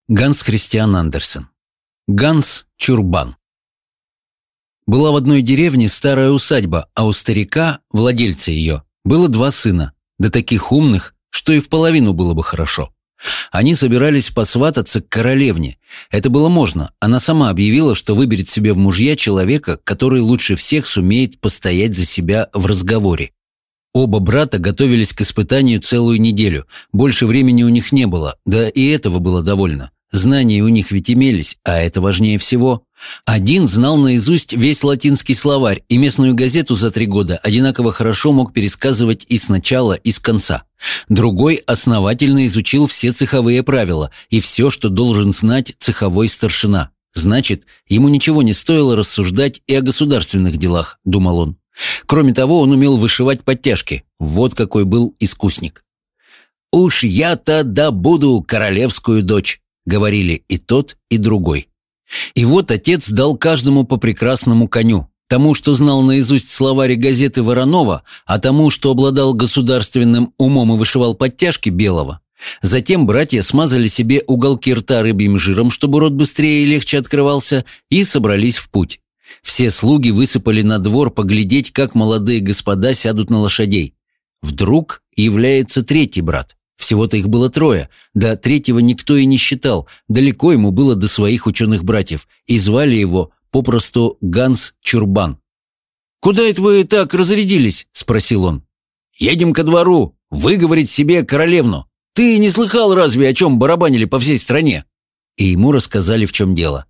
Ганс Христиан Андерсен. Ганс Чурбан. Была в одной деревне старая усадьба, а у старика, владельца ее, было 2 сына, да таких умных, что и в половину было бы хорошо. Они собирались посвататься к королевне. Это было можно. Она сама объявила, что выберет себе в мужья человека, который лучше всех сумеет постоять за себя в разговоре. Оба брата готовились к испытанию целую неделю. Больше времени у них не было, да и этого было довольно. Знания у них ведь имелись, а это важнее всего. Один знал наизусть весь латинский словарь, и местную газету за 3 года одинаково хорошо мог пересказывать и с начала, и с конца. Другой основательно изучил все цеховые правила и все, что должен знать цеховой старшина. Значит, ему ничего не стоило рассуждать и о государственных делах, думал он. Кроме того, он умел вышивать подтяжки. Вот какой был искусник. «Уж я-то добуду королевскую дочь», — говорили и тот, и другой. И вот отец дал каждому по прекрасному коню. Тому, что знал наизусть словарь газеты Воронова, а тому, что обладал государственным умом и вышивал подтяжки, белого. Затем братья смазали себе уголки рта рыбьим жиром, чтобы рот быстрее и легче открывался, и собрались в путь. Все слуги высыпали на двор поглядеть, как молодые господа сядут на лошадей. Вдруг является 3-й брат. Всего-то их было 3, да 3-го никто и не считал, далеко ему было до своих ученых братьев, и звали его попросту Ганс Чурбан. «Куда это вы так разрядились?» – спросил он. «Едем ко двору, выговорить себе королевну. Ты не слыхал разве, о чем барабанили по всей стране?» И ему рассказали, в чем дело.